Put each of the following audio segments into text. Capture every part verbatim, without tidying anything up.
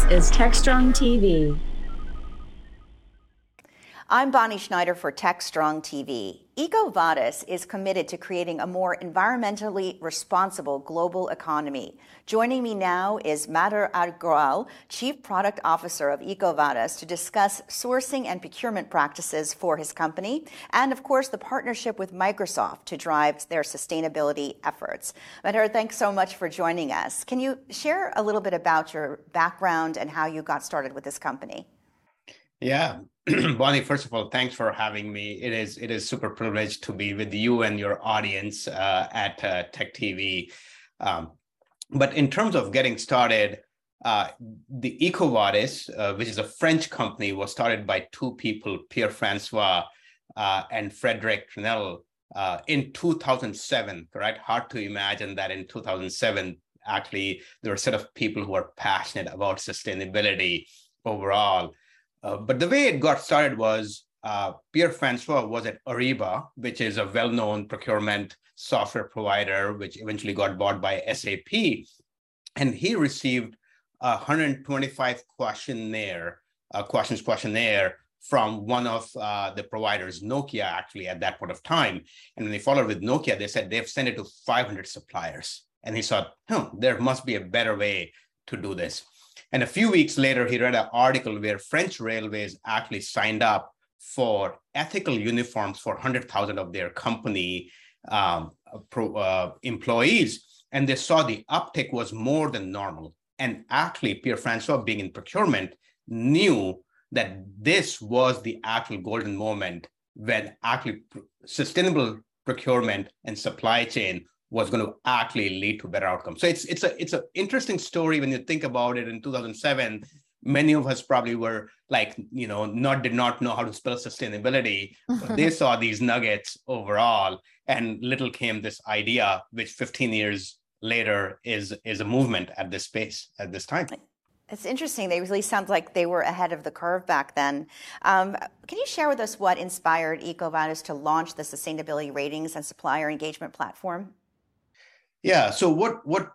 is TechStrong T V. I'm Bonnie Schneider for TechStrong T V. EcoVadis is committed to creating a more environmentally responsible global economy. Joining me now is Madhur Agrawal, Chief Product Officer of EcoVadis, to discuss sourcing and procurement practices for his company, and of course the partnership with Microsoft to drive their sustainability efforts. Madhur, thanks so much for joining us. Can you share a little bit about your background and how you got started with this company? Yeah, Bonnie, first of all, thanks for having me. It is it is super privileged to be with you and your audience uh, at uh, Tech T V. Um, but in terms of getting started, uh, the EcoVadis, uh, which is a French company, was started by two people, Pierre-Francois uh, and Frederic Trinel, uh, in two thousand seven, right? Hard to imagine that in two thousand seven, actually, there were a set of people who are passionate about sustainability overall. Uh, but the way it got started was uh, Pierre-Francois was at Ariba, which is a well-known procurement software provider, which eventually got bought by S A P. And he received a one hundred twenty-five questionnaire, uh, questions questionnaire from one of uh, the providers, Nokia, actually, at that point of time. And when they followed with Nokia, they said they've sent it to five hundred suppliers. And he thought, huh, there must be a better way to do this. And a few weeks later, he read an article where French Railways actually signed up for ethical uniforms for one hundred thousand of their company um, pro, uh, employees. And they saw the uptick was more than normal. And actually, Pierre-Francois, being in procurement, knew that this was the actual golden moment when actually sustainable procurement and supply chain was going to actually lead to better outcomes. So it's it's a it's an interesting story when you think about it. In two thousand seven, many of us probably were like, you know, not did not know how to spell sustainability, but they saw these nuggets overall, and little came this idea, which fifteen years later is is a movement at this space at this time. It's interesting. They really sound like they were ahead of the curve back then. Um, can you share with us what inspired EcoVadis to launch the sustainability ratings and supplier engagement platform? Yeah, so what, what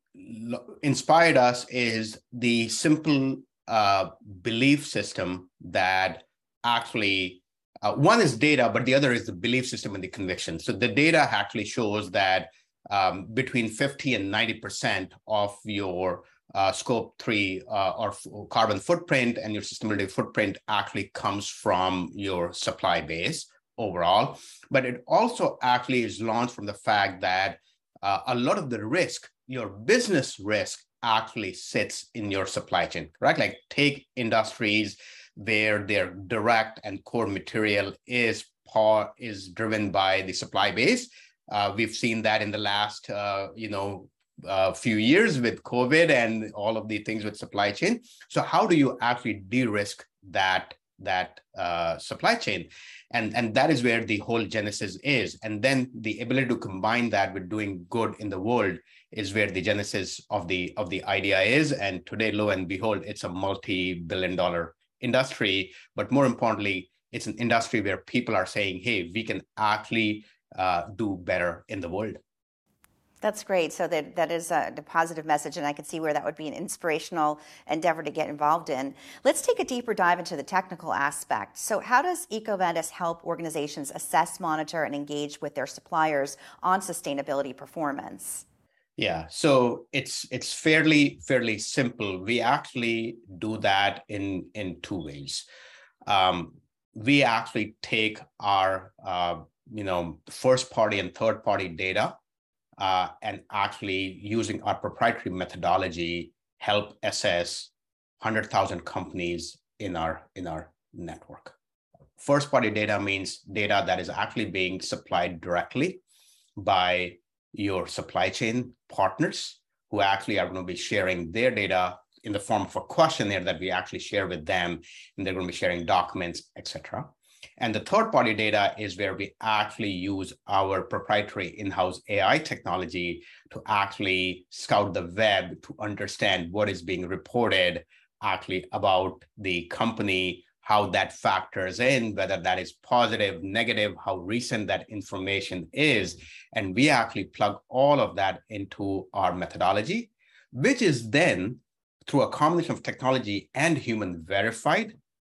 inspired us is the simple uh, belief system that actually, uh, one is data, but the other is the belief system and the conviction. So the data actually shows that um, between fifty and ninety percent of your uh, scope three uh, or f- carbon footprint and your sustainability footprint actually comes from your supply base overall. But it also actually is launched from the fact that Uh, a lot of the risk, your business risk, actually sits in your supply chain, right? Like take industries where their direct and core material is par, is driven by the supply base. Uh, we've seen that in the last, uh, you know, uh, few years with COVID and all of the things with supply chain. So how do you actually de-risk that that uh, supply chain? And, and that is where the whole genesis is. And then the ability to combine that with doing good in the world is where the genesis of the of the idea is. And today, lo and behold, it's a multi-billion dollar industry. But more importantly, it's an industry where people are saying, hey, we can actually uh, do better in the world. That's great. So that, that is a, a positive message, and I can see where that would be an inspirational endeavor to get involved in. Let's take a deeper dive into the technical aspect. So how does EcoVadis help organizations assess, monitor, and engage with their suppliers on sustainability performance? Yeah, so it's it's fairly fairly simple. We actually do that in, in two ways. Um, we actually take our uh, you know first party and third party data, Uh, and actually using our proprietary methodology, help assess one hundred thousand companies in our in our network. First party data means data that is actually being supplied directly by your supply chain partners, who actually are going to be sharing their data in the form of a questionnaire that we actually share with them, and they're going to be sharing documents, et cetera. And the third-party data is where we actually use our proprietary in-house A I technology to actually scout the web to understand what is being reported actually about the company, how that factors in, whether that is positive, negative, how recent that information is. And we actually plug all of that into our methodology, which is then through a combination of technology and human verified,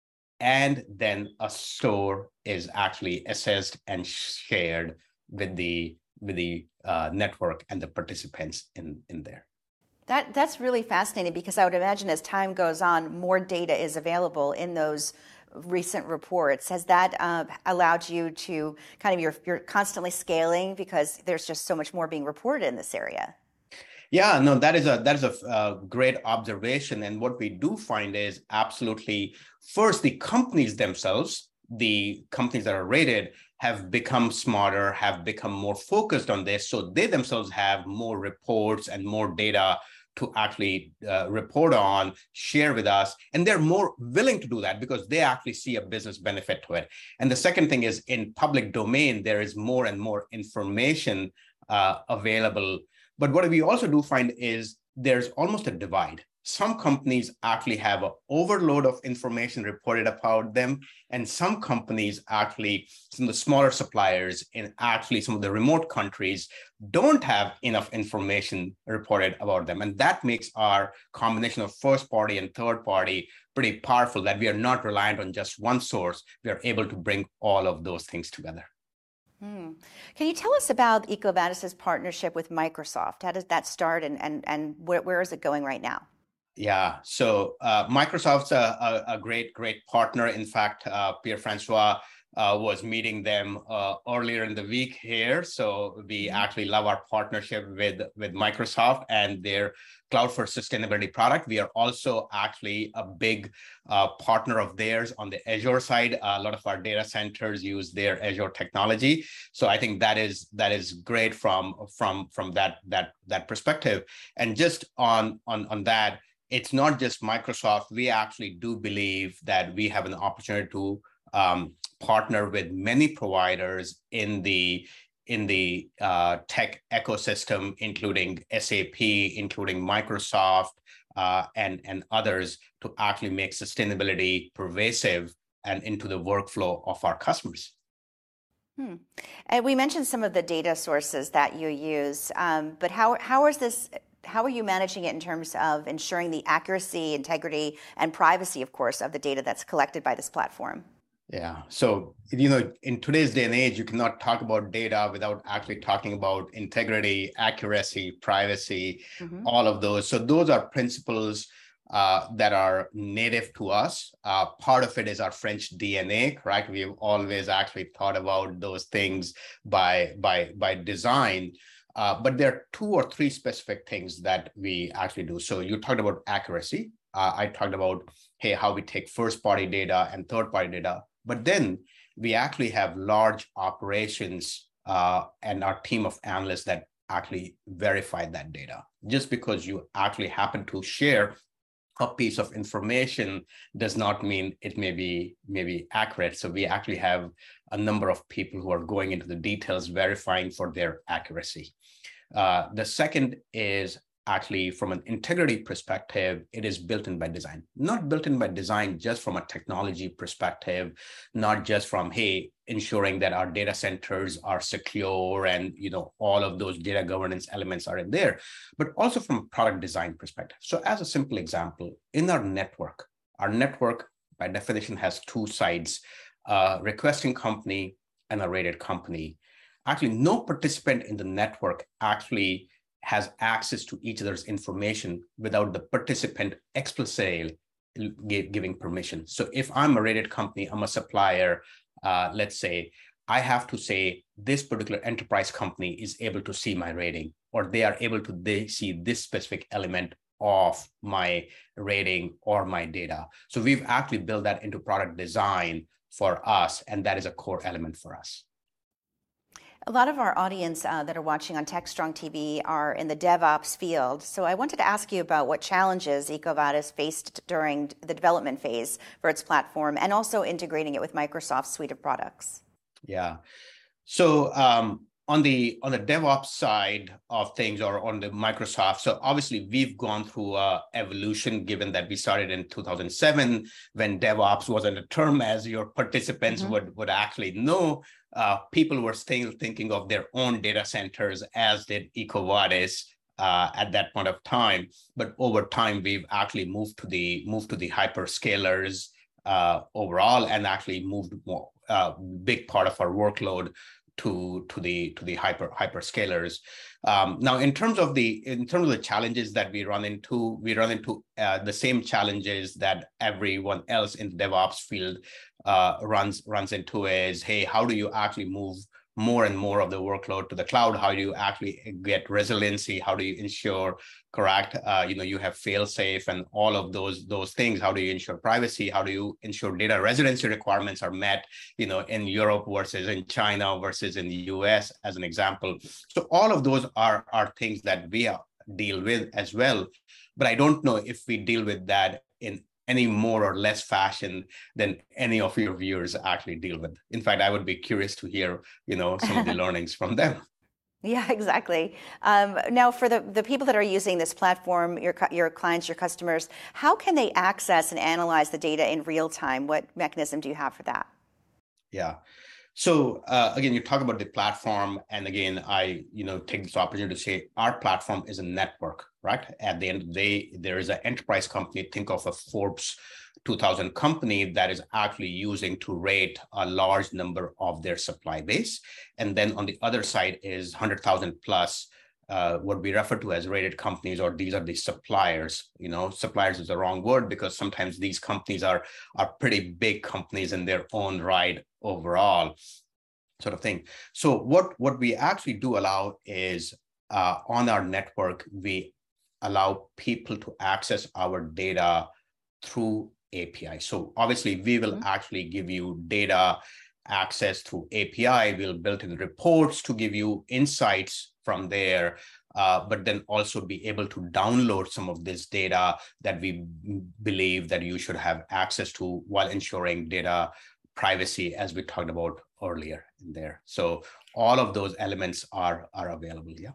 and then a store is actually assessed and shared with the with the uh, network and the participants in, in there. That that's really fascinating, because I would imagine as time goes on, more data is available in those recent reports. Has that uh, allowed you to kind of, you're, you're constantly scaling because there's just so much more being reported in this area? Yeah, no, that is a that is a uh, great observation. And what we do find is absolutely, first, the companies themselves, the companies that are rated, have become smarter, have become more focused on this. So they themselves have more reports and more data to actually uh, report on, share with us. And they're more willing to do that because they actually see a business benefit to it. And the second thing is, in public domain, there is more and more information uh, available. But what we also do find is there's almost a divide. Some companies actually have an overload of information reported about them, and some companies actually, some of the smaller suppliers in actually some of the remote countries, don't have enough information reported about them. And that makes our combination of first party and third party pretty powerful, that we are not reliant on just one source. We are able to bring all of those things together. Hmm. Can you tell us about EcoVadis's partnership with Microsoft? How does that start, and, and, and where, where is it going right now? Yeah, so uh, Microsoft's a, a, a great, great partner. In fact, uh, Pierre-Francois uh, was meeting them uh, earlier in the week here. So we mm-hmm. actually love our partnership with, with Microsoft and their Cloud for Sustainability product. We are also actually a big uh, partner of theirs on the Azure side. Uh, a lot of our data centers use their Azure technology. So I think that is that is great from, from, from that, that, that perspective. And just on, on, on that, it's not just Microsoft. We actually do believe that we have an opportunity to um, partner with many providers in the in the uh, tech ecosystem, including S A P, including Microsoft, uh, and, and others, to actually make sustainability pervasive and into the workflow of our customers. Hmm. And we mentioned some of the data sources that you use, um, but how how is this? How are you managing it in terms of ensuring the accuracy, integrity, and privacy, of course, of the data that's collected by this platform? Yeah. So, you know, in today's day and age, you cannot talk about data without actually talking about integrity, accuracy, privacy, mm-hmm. all of those. So those are principles uh, that are native to us. Uh, part of it is our French D N A, correct? We've always actually thought about those things by, by, by design. Uh, but there are two or three specific things that we actually do. So you talked about accuracy. Uh, I talked about, hey, how we take first-party data and third-party data. But then we actually have large operations uh, and our team of analysts that actually verify that data. Just because you actually happen to share a piece of information does not mean it may be, may be accurate. So we actually have a number of people who are going into the details, verifying for their accuracy. Uh, the second is actually, from an integrity perspective, it is built in by design. Not built in by design just from a technology perspective, not just from, hey, ensuring that our data centers are secure and, you know, all of those data governance elements are in there, but also from a product design perspective. So as a simple example, in our network, our network by definition has two sides, a requesting company and a rated company. Actually, no participant in the network actually has access to each other's information without the participant explicitly giving permission. So if I'm a rated company, I'm a supplier, uh, let's say, I have to say this particular enterprise company is able to see my rating, or they are able to they see this specific element of my rating or my data. So we've actually built that into product design for us, and that is a core element for us. A lot of our audience uh, that are watching on TechStrong T V are in the DevOps field. So I wanted to ask you about what challenges EcoVadis faced during the development phase for its platform, and also integrating it with Microsoft's suite of products. Yeah. So um, on the on the DevOps side of things, or on the Microsoft, so obviously we've gone through a evolution, given that we started in two thousand seven when DevOps wasn't a term, as your participants mm-hmm. would, would actually know. Uh, people were still thinking of their own data centers, as did EcoVadis uh, at that point of time. But over time, we've actually moved to the moved to the hyperscalers uh, overall, and actually moved more uh, big part of our workload to to the to the hyper hyperscalers. Um, now, in terms of the in terms of the challenges that we run into, we run into uh, the same challenges that everyone else in the DevOps field uh, runs runs into. Is, hey, how do you actually move more and more of the workload to the cloud? How do you actually get resiliency? How do you ensure correct, uh, you know, you have fail safe and all of those those things? How do you ensure privacy? How do you ensure data residency requirements are met, you know, in Europe versus in China versus in the U S, as an example? So all of those are, are things that we deal with as well. But I don't know if we deal with that in any more or less fashion than any of your viewers actually deal with. In fact, I would be curious to hear, you know, some of the learnings from them. Yeah, exactly. Um, now, for the, the people that are using this platform, your your clients, your customers, how can they access and analyze the data in real time? What mechanism do you have for that? Yeah. So uh, again, you talk about the platform, and again, I you know take this opportunity to say our platform is a network, right? At the end of the day, there is an enterprise company. Think of a Forbes two thousand company that is actually using to rate a large number of their supply base, and then on the other side is one hundred thousand plus. Uh, what we refer to as rated companies, or these are the suppliers. You know, suppliers is the wrong word, because sometimes these companies are are pretty big companies in their own right overall, sort of thing. So what what we actually do allow is uh, on our network, we allow people to access our data through A P I. So obviously, we will mm-hmm. actually give you data access through A P I. We'll build in reports to give you insights from there, uh, but then also be able to download some of this data that we believe that you should have access to, while ensuring data privacy, as we talked about earlier in there. So all of those elements are, are available, yeah.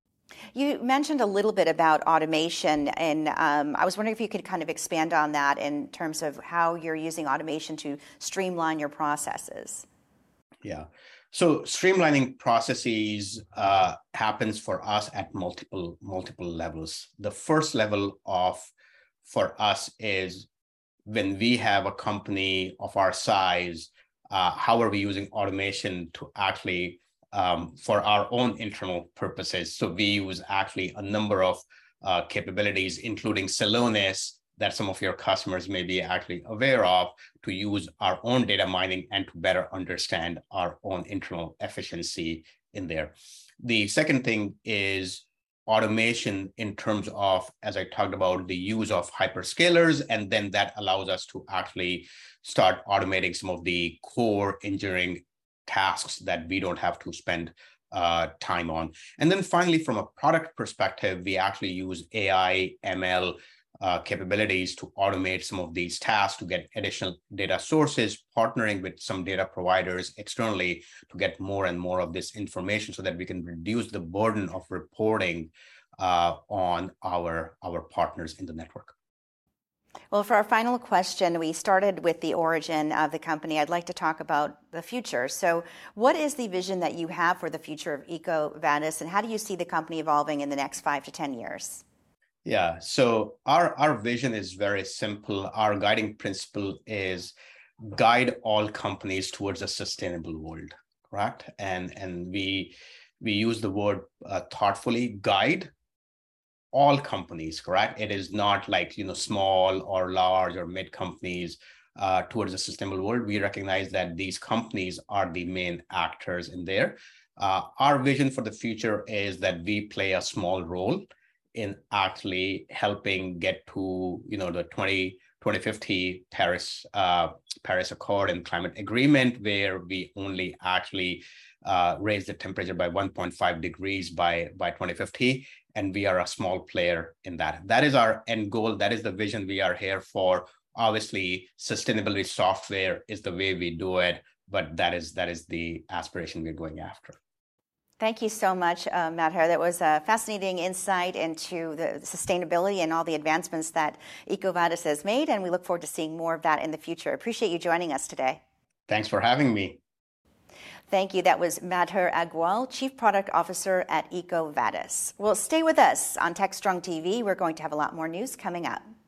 You mentioned a little bit about automation, and um, I was wondering if you could kind of expand on that in terms of how you're using automation to streamline your processes. Yeah. So streamlining processes uh, happens for us at multiple multiple levels. The first level of for us is when we have a company of our size, uh, how are we using automation to actually um, for our own internal purposes? So we use actually a number of uh, capabilities, including Celonis, that some of your customers may be actually aware of, to use our own data mining and to better understand our own internal efficiency in there. The second thing is automation in terms of, as I talked about, the use of hyperscalers, and then that allows us to actually start automating some of the core engineering tasks that we don't have to spend uh, time on. And then finally, from a product perspective, we actually use A I, M L, Uh, capabilities to automate some of these tasks, to get additional data sources, partnering with some data providers externally to get more and more of this information, so that we can reduce the burden of reporting uh, on our, our partners in the network. Well, for our final question, we started with the origin of the company. I'd like to talk about the future. So what is the vision that you have for the future of EcoVadis, and how do you see the company evolving in the next five to ten years? Yeah, so our, our vision is very simple. Our guiding principle is guide all companies towards a sustainable world, correct? And, and we, we use the word uh, thoughtfully, guide all companies, correct? It is not like, you know, small or large or mid companies uh, towards a sustainable world. We recognize that these companies are the main actors in there. Uh, our vision for the future is that we play a small role in actually helping get to, you know, the twenty fifty Paris uh, Paris Accord and climate agreement, where we only actually uh, raise the temperature by one point five degrees by by twenty fifty, and we are a small player in that. That is our end goal. That is the vision we are here for. Obviously, sustainability software is the way we do it, but that is that is the aspiration we're going after. Thank you so much, uh, Madhur. That was a fascinating insight into the sustainability and all the advancements that EcoVadis has made, and we look forward to seeing more of that in the future. Appreciate you joining us today. Thanks for having me. Thank you. That was Madhur Agrawal, Chief Product Officer at EcoVadis. Well, stay with us on TechStrong T V. We're going to have a lot more news coming up.